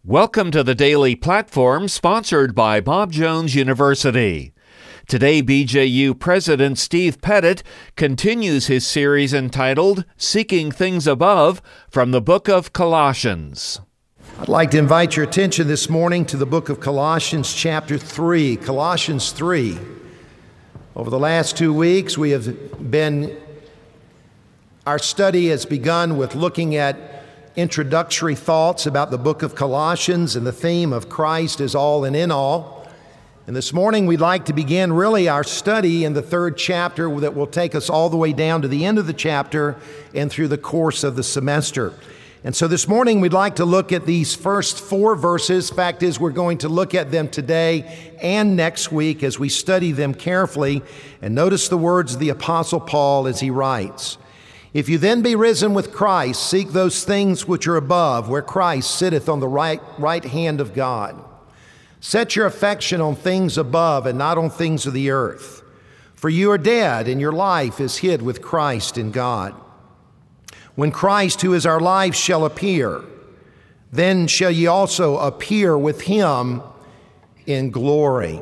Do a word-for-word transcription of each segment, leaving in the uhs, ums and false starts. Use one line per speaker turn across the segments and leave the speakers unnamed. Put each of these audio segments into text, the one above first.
Welcome to the Daily Platform, sponsored by Bob Jones University. Today, B J U President Steve Pettit continues his series entitled Seeking Things Above from the book of Colossians.
I'd like to invite your attention this morning to the book of Colossians chapter three. Colossians three. Over the last two weeks, we have been, our study has begun with looking at introductory thoughts about the book of Colossians and the theme of Christ is all and in all. And this morning we'd like to begin really our study in the third chapter that will take us all the way down to the end of the chapter and through the course of the semester. And so this morning we'd like to look at these first four verses. Fact is, we're going to look at them today and next week as we study them carefully. And notice the words of the Apostle Paul as he writes, "If you then be risen with Christ, seek those things which are above, where Christ sitteth on the right, right hand of God. Set your affection on things above and not on things of the earth. For you are dead, and your life is hid with Christ in God. When Christ, who is our life, shall appear, then shall ye also appear with him in glory."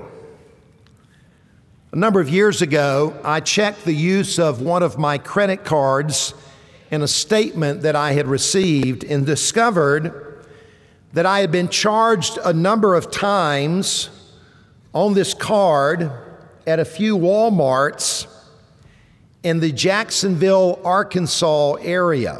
A number of years ago, I checked the use of one of my credit cards in a statement that I had received and discovered that I had been charged a number of times on this card at a few Walmarts in the Jacksonville, Arkansas area.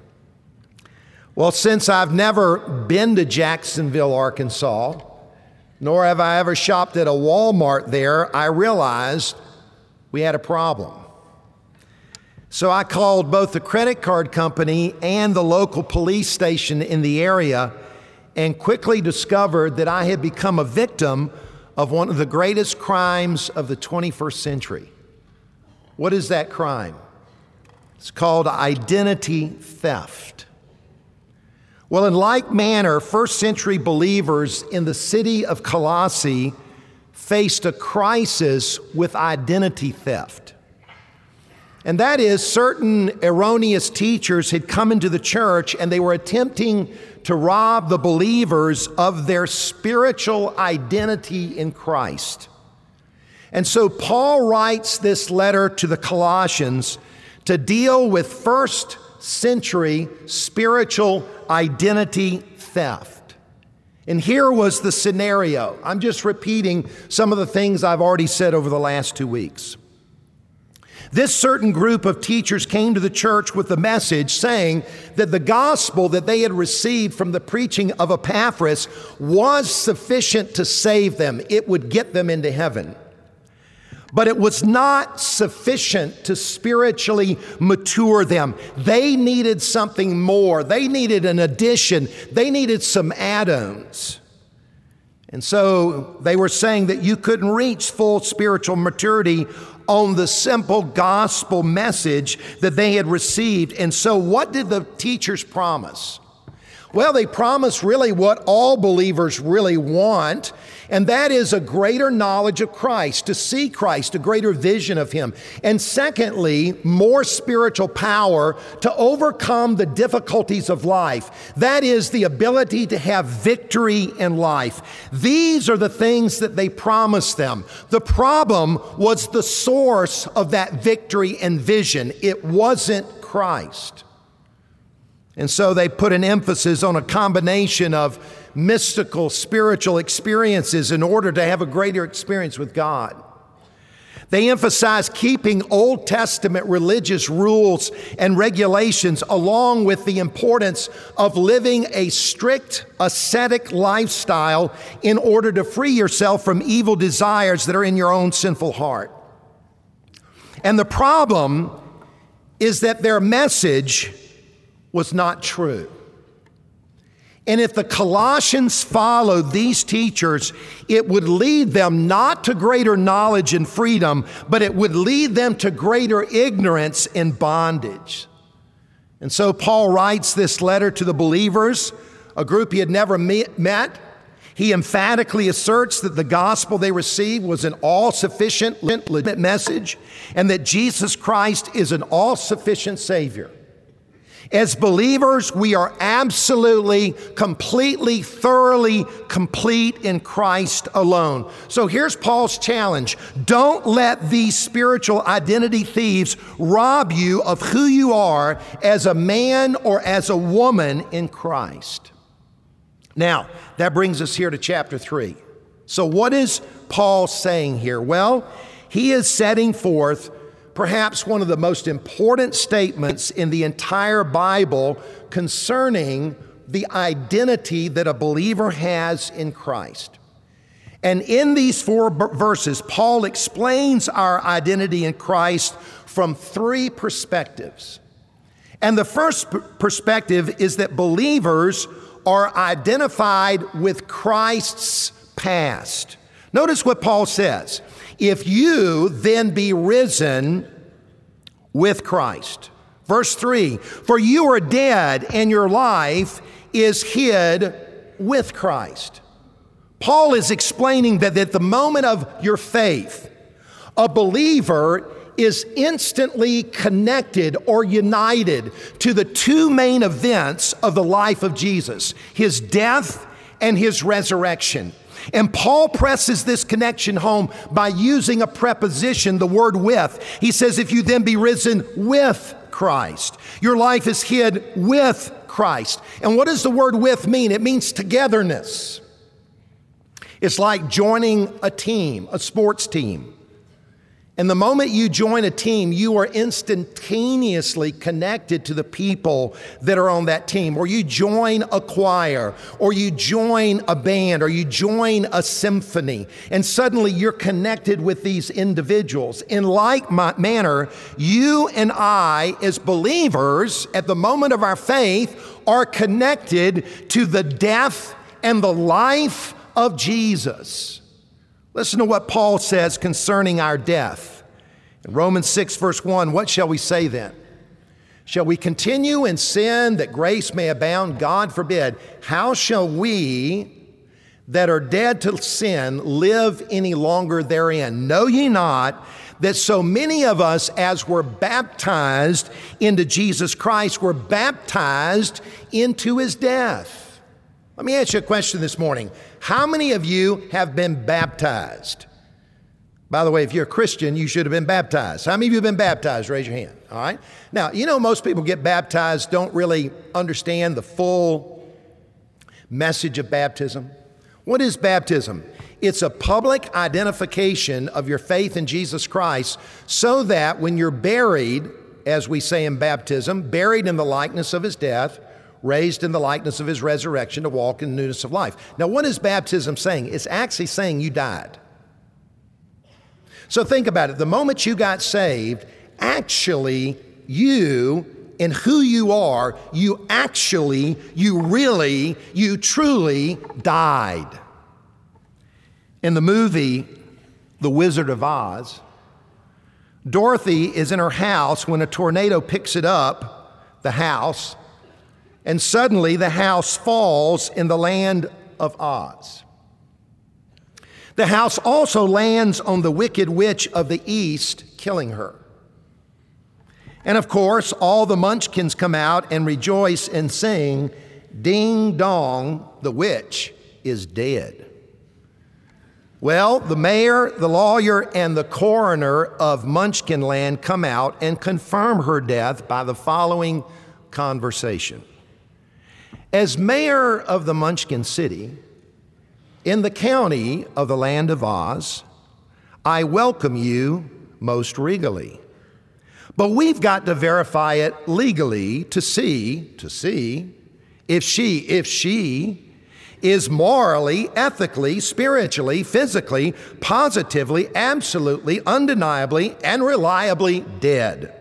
Well, since I've never been to Jacksonville, Arkansas, nor have I ever shopped at a Walmart there, I realized we had a problem. So I called both the credit card company and the local police station in the area and quickly discovered that I had become a victim of one of the greatest crimes of the twenty-first century. What is that crime? It's called identity theft. Well, in like manner, first century believers in the city of Colossae faced a crisis with identity theft. And that is, certain erroneous teachers had come into the church and they were attempting to rob the believers of their spiritual identity in Christ. And so Paul writes this letter to the Colossians to deal with first century spiritual identity theft. And here was the scenario. I'm just repeating some of the things I've already said over the last two weeks. This certain group of teachers came to the church with the message saying that the gospel that they had received from the preaching of Epaphras was sufficient to save them. It would get them into heaven. But it was not sufficient to spiritually mature them. They needed something more. They needed an addition. They needed some add-ons. And so they were saying that you couldn't reach full spiritual maturity on the simple gospel message that they had received. And so what did the teachers promise? Well, they promised really what all believers really want, and that is a greater knowledge of Christ, to see Christ, a greater vision of him. And secondly, more spiritual power to overcome the difficulties of life. That is the ability to have victory in life. These are the things that they promised them. The problem was the source of that victory and vision. It wasn't Christ. And so they put an emphasis on a combination of mystical, spiritual experiences in order to have a greater experience with God. They emphasized keeping Old Testament religious rules and regulations along with the importance of living a strict ascetic lifestyle in order to free yourself from evil desires that are in your own sinful heart. And the problem is that their message was not true. And if the Colossians followed these teachers, it would lead them not to greater knowledge and freedom, but it would lead them to greater ignorance and bondage. And so Paul writes this letter to the believers, a group he had never met. He emphatically asserts that the gospel they received was an all-sufficient, legitimate message, and that Jesus Christ is an all-sufficient Savior. As believers, we are absolutely, completely, thoroughly complete in Christ alone. So here's Paul's challenge. Don't let these spiritual identity thieves rob you of who you are as a man or as a woman in Christ. Now, that brings us here to chapter three. So what is Paul saying here? Well, he is setting forth perhaps one of the most important statements in the entire Bible concerning the identity that a believer has in Christ. And in these four verses, Paul explains our identity in Christ from three perspectives. And the first perspective is that believers are identified with Christ's past. Notice what Paul says. If you then be risen with Christ. Verse three, for you are dead and your life is hid with Christ. Paul is explaining that at the moment of your faith, a believer is instantly connected or united to the two main events of the life of Jesus, his death and his resurrection. And Paul presses this connection home by using a preposition, the word with. He says, if you then be risen with Christ, your life is hid with Christ. And what does the word with mean? It means togetherness. It's like joining a team, a sports team. And the moment you join a team, you are instantaneously connected to the people that are on that team. Or you join a choir, or you join a band, or you join a symphony, and suddenly you're connected with these individuals. In like manner, you and I, as believers, at the moment of our faith, are connected to the death and the life of Jesus. Listen to what Paul says concerning our death. In Romans six, verse one, what shall we say then? Shall we continue in sin that grace may abound? God forbid. How shall we that are dead to sin live any longer therein? Know ye not that so many of us as were baptized into Jesus Christ were baptized into his death? Let me ask you a question this morning. How many of you have been baptized? By the way, if you're a Christian, you should have been baptized. How many of you have been baptized? Raise your hand, all right? Now, you know most people get baptized, don't really understand the full message of baptism. What is baptism? It's a public identification of your faith in Jesus Christ so that when you're buried, as we say in baptism, buried in the likeness of his death, raised in the likeness of his resurrection to walk in the newness of life. Now, what is baptism saying? It's actually saying you died. So think about it. The moment you got saved, actually, you, in who you are, you actually, you really, you truly died. In the movie, The Wizard of Oz, Dorothy is in her house when a tornado picks it up, the house, and suddenly the house falls in the land of Oz. The house also lands on the wicked witch of the east, killing her. And of course, all the munchkins come out and rejoice and sing, ding dong, the witch is dead. Well, the mayor, the lawyer, and the coroner of Munchkinland come out and confirm her death by the following conversation. As mayor of the Munchkin City, in the county of the land of Oz, I welcome you most regally. But we've got to verify it legally to see, to see if she, if she is morally, ethically, spiritually, physically, positively, absolutely, undeniably, and reliably dead.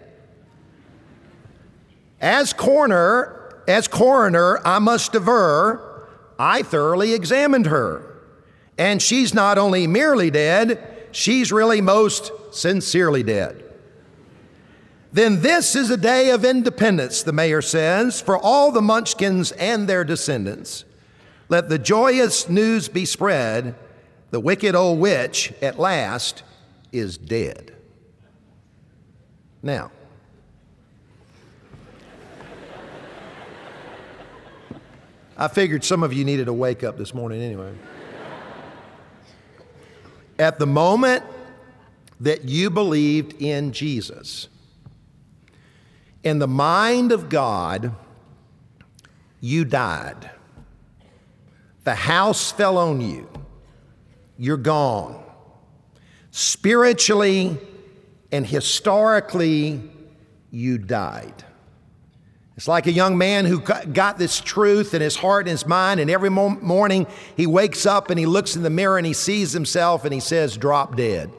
As coroner, as coroner, I must aver, I thoroughly examined her. And she's not only merely dead, she's really most sincerely dead. Then this is a day of independence, the mayor says, for all the Munchkins and their descendants. Let the joyous news be spread, the wicked old witch at last is dead. Now, I figured some of you needed a wake up this morning anyway. At the moment that you believed in Jesus, in the mind of God, you died. The house fell on you. You're gone. Spiritually and historically, you died. It's like a young man who got this truth in his heart and his mind, and every morning he wakes up and he looks in the mirror and he sees himself and he says, drop dead.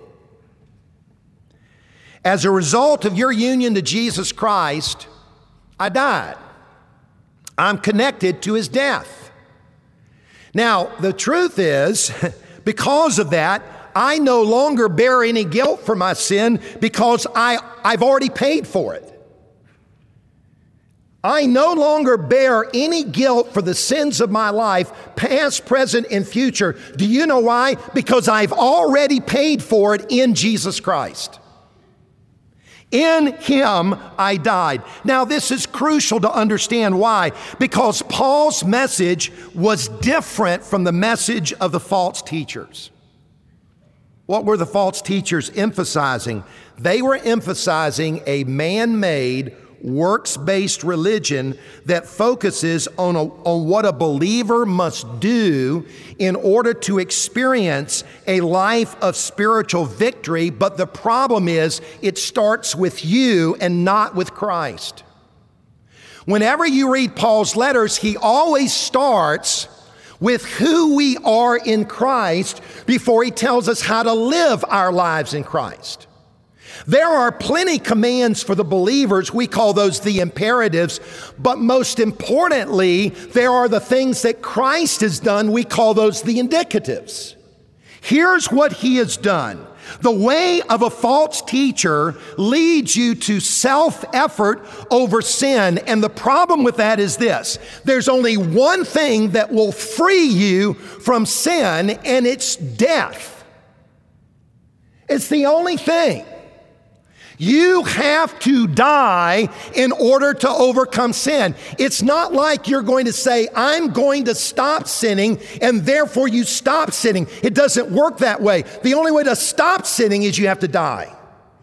As a result of your union to Jesus Christ, I died. I'm connected to his death. Now, the truth is, because of that, I no longer bear any guilt for my sin because I, I've already paid for it. I no longer bear any guilt for the sins of my life, past, present, and future. Do you know why? Because I've already paid for it in Jesus Christ. In him I died. Now this is crucial to understand why. Because Paul's message was different from the message of the false teachers. What were the false teachers emphasizing? They were emphasizing a man-made, works-based religion that focuses on, a, on what a believer must do in order to experience a life of spiritual victory. But the problem is, it starts with you and not with Christ. Whenever you read Paul's letters, he always starts with who we are in Christ before he tells us how to live our lives in Christ. There are plenty commands for the believers. We call those the imperatives. But most importantly, there are the things that Christ has done. We call those the indicatives. Here's what he has done. The way of a false teacher leads you to self-effort over sin. And the problem with that is this. There's only one thing that will free you from sin, and it's death. It's the only thing. You have to die in order to overcome sin. It's not like you're going to say, I'm going to stop sinning, and therefore you stop sinning. It doesn't work that way. The only way to stop sinning is you have to die.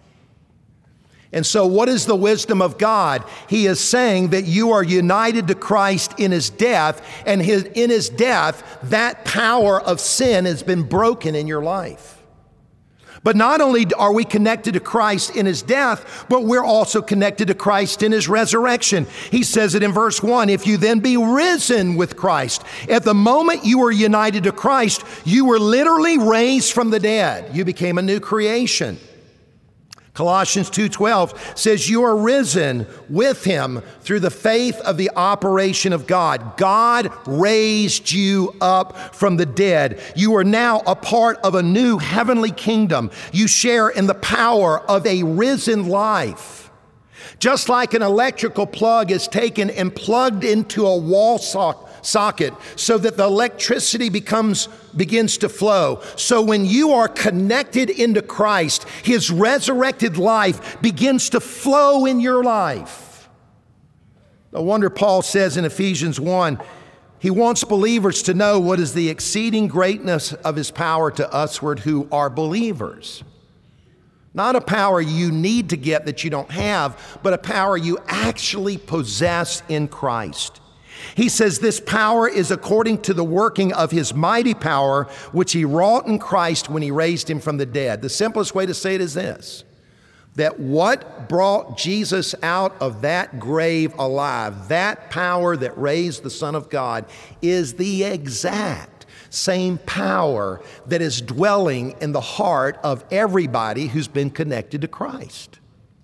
And so what is the wisdom of God? He is saying that you are united to Christ in his death, and his, in his death, that power of sin has been broken in your life. But not only are we connected to Christ in his death, but we're also connected to Christ in his resurrection. He says it in verse one, if you then be risen with Christ. At the moment you were united to Christ, you were literally raised from the dead. You became a new creation. Colossians two twelve says you are risen with him through the faith of the operation of God. God raised you up from the dead. You are now a part of a new heavenly kingdom. You share in the power of a risen life. Just like an electrical plug is taken and plugged into a wall socket, socket so that the electricity becomes begins to flow. So when you are connected into Christ, his resurrected life begins to flow in your life. No wonder Paul says in Ephesians one, he wants believers to know what is the exceeding greatness of his power to usward who are believers. Not a power you need to get that you don't have, but a power you actually possess in Christ. He says this power is according to the working of his mighty power, which he wrought in Christ when he raised him from the dead. The simplest way to say it is this, that what brought Jesus out of that grave alive, that power that raised the Son of God, is the exact same power that is dwelling in the heart of everybody who's been connected to Christ.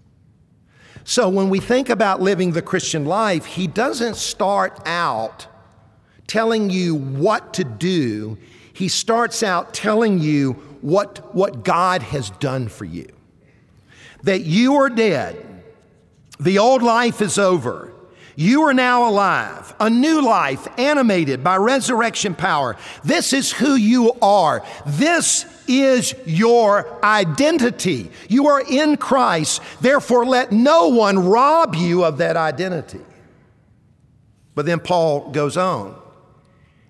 So when we think about living the Christian life, he doesn't start out telling you what to do. He starts out telling you what, what God has done for you. That you are dead. The old life is over. You are now alive, a new life animated by resurrection power. This is who you are. This is your identity. You are in Christ. Therefore, let no one rob you of that identity. But then Paul goes on.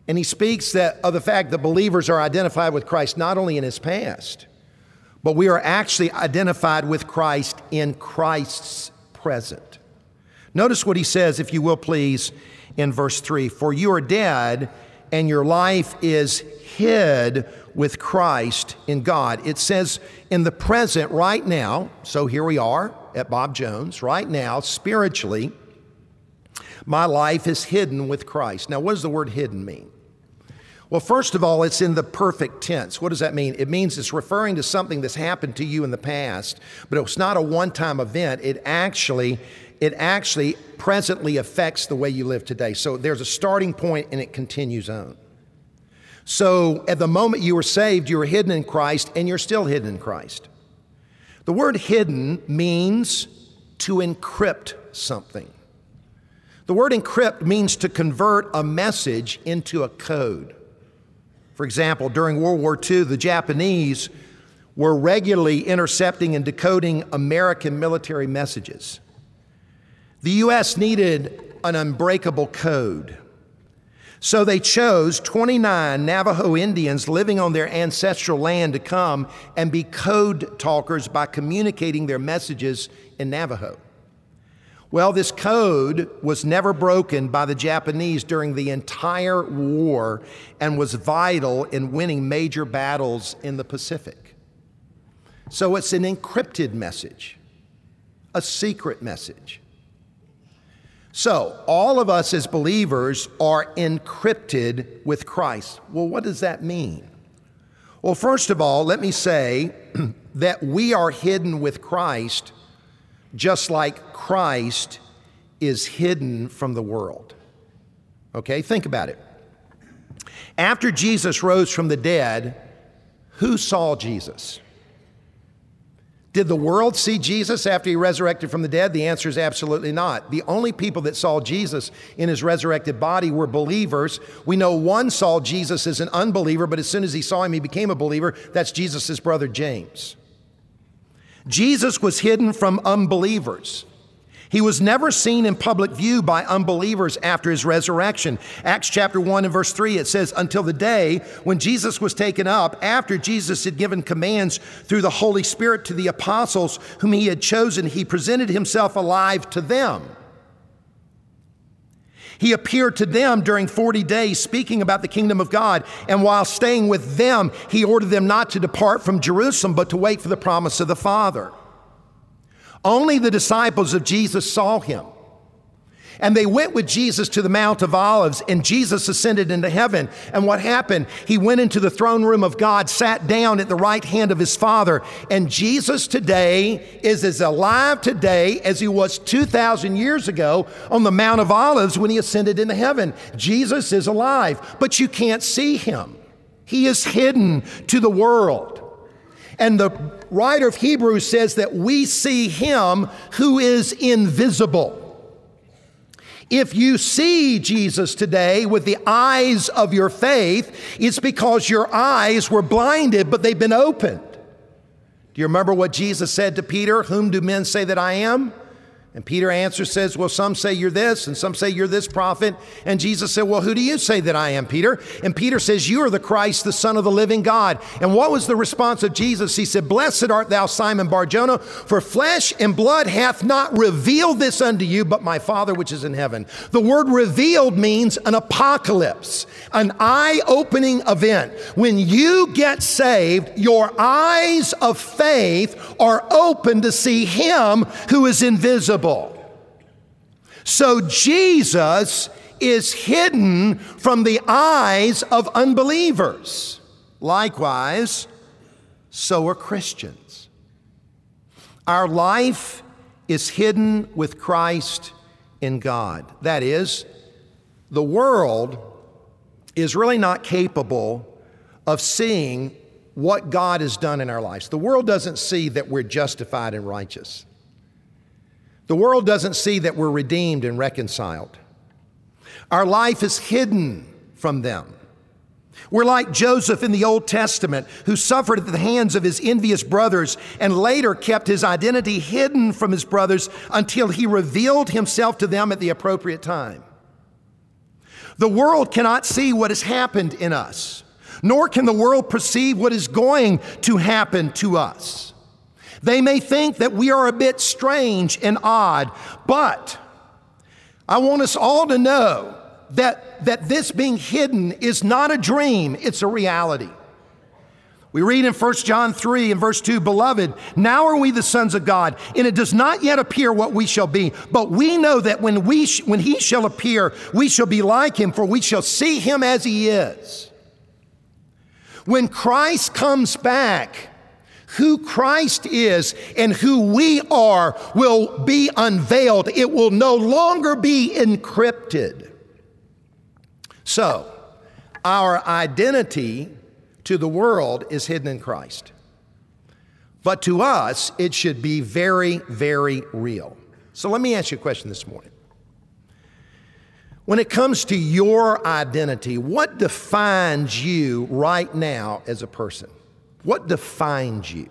And he speaks that, of the fact that believers are identified with Christ not only in his past, but we are actually identified with Christ in Christ's present. Notice what he says, if you will please, in verse three. For you are dead, and your life is hid with Christ in God. It says in the present right now, so here we are at Bob Jones, right now, spiritually, my life is hidden with Christ. Now, what does the word hidden mean? Well, first of all, it's in the perfect tense. What does that mean? It means it's referring to something that's happened to you in the past, but it's not a one-time event. It actually, it actually presently affects the way you live today. So there's a starting point and it continues on. So at the moment you were saved, you were hidden in Christ, and you're still hidden in Christ. The word hidden means to encrypt something. The word encrypt means to convert a message into a code. For example, during World War Two, the Japanese were regularly intercepting and decoding American military messages. The U S needed an unbreakable code. So they chose twenty-nine Navajo Indians living on their ancestral land to come and be code talkers by communicating their messages in Navajo. Well, this code was never broken by the Japanese during the entire war and was vital in winning major battles in the Pacific. So it's an encrypted message, a secret message. So all of us as believers are encrypted with Christ. Well, what does that mean? Well, first of all, let me say that we are hidden with Christ just like Christ is hidden from the world. Okay, think about it. After Jesus rose from the dead, who saw Jesus? Did the world see Jesus after he resurrected from the dead? The answer is absolutely not. The only people that saw Jesus in his resurrected body were believers. We know one saw Jesus as an unbeliever, but as soon as he saw him, he became a believer. That's Jesus' brother James. Jesus was hidden from unbelievers. He was never seen in public view by unbelievers after his resurrection. Acts chapter one and verse three, it says, until the day when Jesus was taken up, after Jesus had given commands through the Holy Spirit to the apostles whom he had chosen, he presented himself alive to them. He appeared to them during forty days, speaking about the kingdom of God. And while staying with them, he ordered them not to depart from Jerusalem, but to wait for the promise of the Father. Only the disciples of Jesus saw him. And they went with Jesus to the Mount of Olives, and Jesus ascended into heaven. And what happened? He went into the throne room of God, sat down at the right hand of his Father. And Jesus today is as alive today as he was two thousand years ago on the Mount of Olives when he ascended into heaven. Jesus is alive, but you can't see him. He is hidden to the world. And the writer of Hebrews says that we see him who is invisible. If you see Jesus today with the eyes of your faith, it's because your eyes were blinded, but they've been opened. Do you remember what Jesus said to Peter? Whom do men say that I am? And Peter answers, says, well, some say you're this, and some say you're this prophet. And Jesus said, well, who do you say that I am, Peter? And Peter says, you are the Christ, the Son of the living God. And what was the response of Jesus? He said, blessed art thou, Simon Bar-Jonah, for flesh and blood hath not revealed this unto you, but my Father which is in heaven. The word revealed means an apocalypse, an eye-opening event. When you get saved, your eyes of faith are open to see him who is invisible. So Jesus is hidden from the eyes of unbelievers. Likewise, so are Christians. Our life is hidden with Christ in God. That is, the world is really not capable of seeing what God has done in our lives. The world doesn't see that we're justified and righteous. The world doesn't see that we're redeemed and reconciled. Our life is hidden from them. We're like Joseph in the Old Testament, who suffered at the hands of his envious brothers and later kept his identity hidden from his brothers until he revealed himself to them at the appropriate time. The world cannot see what has happened in us, nor can the world perceive what is going to happen to us. They may think that we are a bit strange and odd, but I want us all to know that, that this being hidden is not a dream, it's a reality. We read in First John three and verse two, Beloved, now are we the sons of God, and it does not yet appear what we shall be. But we know that when we sh- when he shall appear, we shall be like him, for we shall see him as he is. When Christ comes back, who Christ is and who we are will be unveiled. It will no longer be encrypted. So, our identity to the world is hidden in Christ. But to us, it should be very, very real. So let me ask you a question this morning. When it comes to your identity, what defines you right now as a person? What defines you?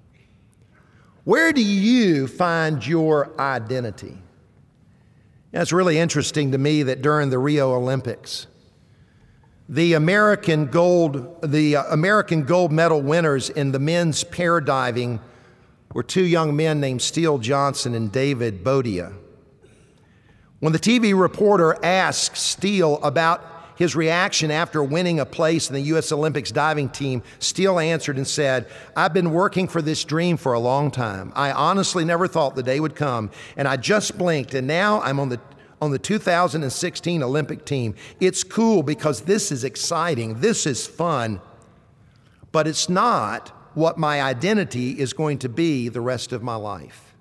Where do you find your identity? Now, it's really interesting to me that during the Rio Olympics, The American gold, the American gold medal winners in the men's paradiving were two young men named Steele Johnson and David Boudia. When the T V reporter asked Steele about his reaction after winning a place in the U S Olympics diving team, Steele answered and said, I've been working for this dream for a long time. I honestly never thought the day would come, and I just blinked, and now I'm on the on the two thousand sixteen Olympic team. It's cool because this is exciting, this is fun, but it's not what my identity is going to be the rest of my life.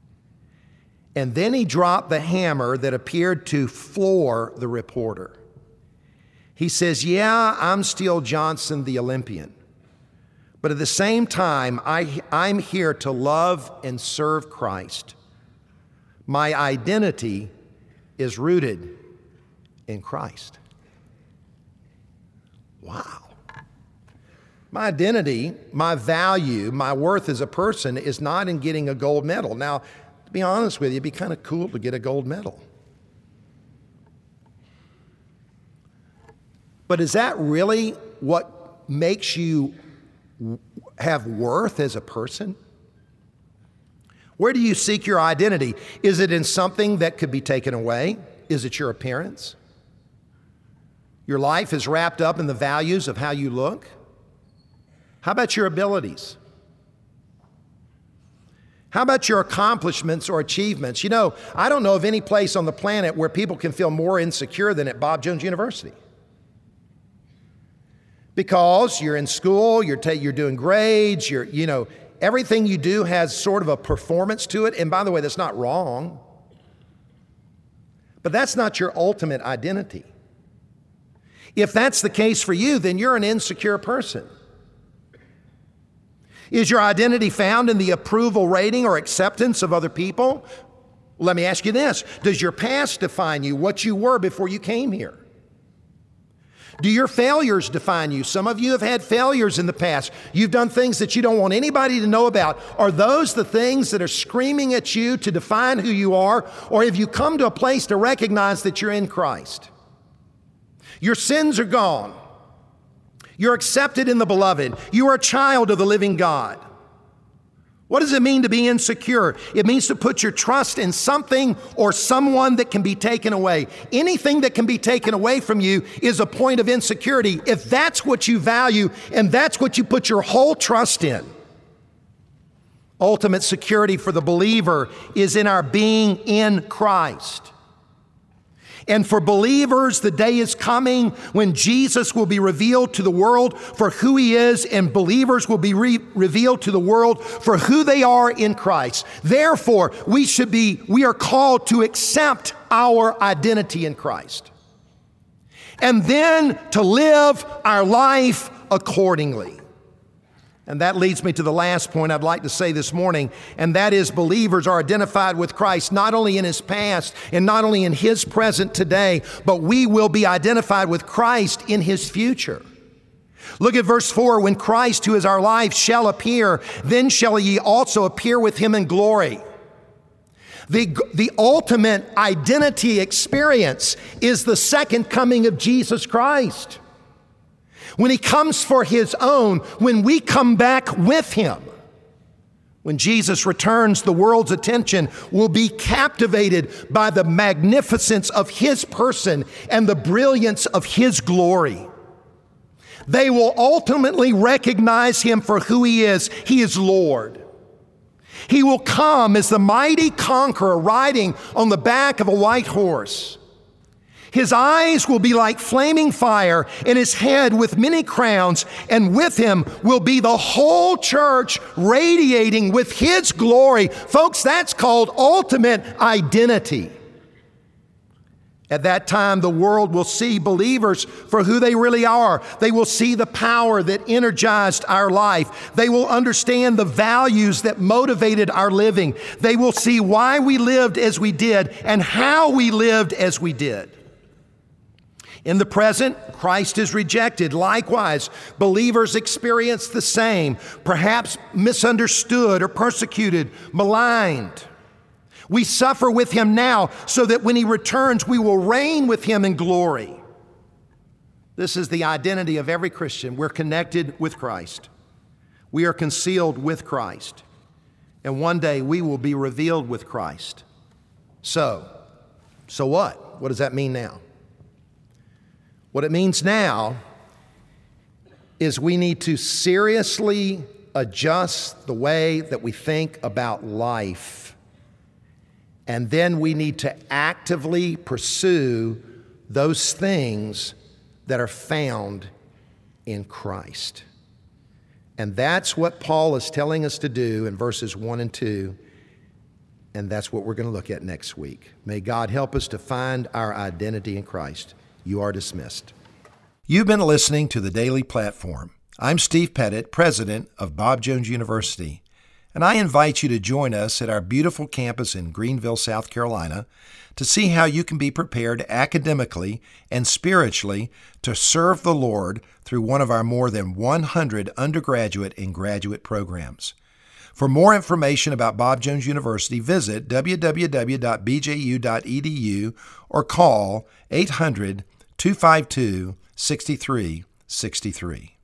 And then he dropped the hammer that appeared to floor the reporter. He says, yeah, I'm Steele Johnson, the Olympian, but at the same time, I, I'm here to love and serve Christ. My identity is rooted in Christ. Wow. My identity, my value, my worth as a person is not in getting a gold medal. Now, to be honest with you, it'd be kind of cool to get a gold medal. But is that really what makes you have worth as a person? Where do you seek your identity? Is it in something that could be taken away? Is it your appearance? Your life is wrapped up in the values of how you look? How about your abilities? How about your accomplishments or achievements? You know, I don't know of any place on the planet where people can feel more insecure than at Bob Jones University. Because you're in school, you're, ta- you're doing grades, you're, you know, everything you do has sort of a performance to it. And by the way, that's not wrong. But that's not your ultimate identity. If that's the case for you, then you're an insecure person. Is your identity found in the approval rating or acceptance of other people? Let me ask you this. Does your past define you, what you were before you came here? Do your failures define you? Some of you have had failures in the past. You've done things that you don't want anybody to know about. Are those the things that are screaming at you to define who you are? Or have you come to a place to recognize that you're in Christ? Your sins are gone. You're accepted in the beloved. You are a child of the living God. What does it mean to be insecure? It means to put your trust in something or someone that can be taken away. Anything that can be taken away from you is a point of insecurity. If that's what you value and that's what you put your whole trust in, ultimate security for the believer is in our being in Christ. And for believers, the day is coming when Jesus will be revealed to the world for who he is, and believers will be re- revealed to the world for who they are in Christ. Therefore, we should be, we are called to accept our identity in Christ. And then to live our life accordingly. And that leads me to the last point I'd like to say this morning, and that is believers are identified with Christ not only in his past and not only in his present today, but we will be identified with Christ in his future. Look at verse four. When Christ, who is our life, shall appear, then shall ye also appear with him in glory. The, the ultimate identity experience is the second coming of Jesus Christ. When he comes for his own, when we come back with him. When Jesus returns, the world's attention will be captivated by the magnificence of his person and the brilliance of his glory. They will ultimately recognize him for who he is. He is Lord. He will come as the mighty conqueror riding on the back of a white horse. His eyes will be like flaming fire, and his head with many crowns, and with him will be the whole church radiating with his glory. Folks, that's called ultimate identity. At that time, the world will see believers for who they really are. They will see the power that energized our life. They will understand the values that motivated our living. They will see why we lived as we did and how we lived as we did. In the present, Christ is rejected. Likewise, believers experience the same, perhaps misunderstood or persecuted, maligned. We suffer with him now so that when he returns, we will reign with him in glory. This is the identity of every Christian. We're connected with Christ. We are concealed with Christ. And one day we will be revealed with Christ. So, so what? What does that mean now? What it means now is we need to seriously adjust the way that we think about life. And then we need to actively pursue those things that are found in Christ. And that's what Paul is telling us to do in verses one and two. And that's what we're going to look at next week. May God help us to find our identity in Christ. You are dismissed. You've been listening to the Daily Platform. I'm Steve Pettit, president of Bob Jones University, and I invite you to join us at our beautiful campus in Greenville, South Carolina, to see how you can be prepared academically and spiritually to serve the Lord through one of our more than one hundred undergraduate and graduate programs. For more information about Bob Jones University, visit w w w dot b j u dot e d u or call eight hundred, two five two, six three six three.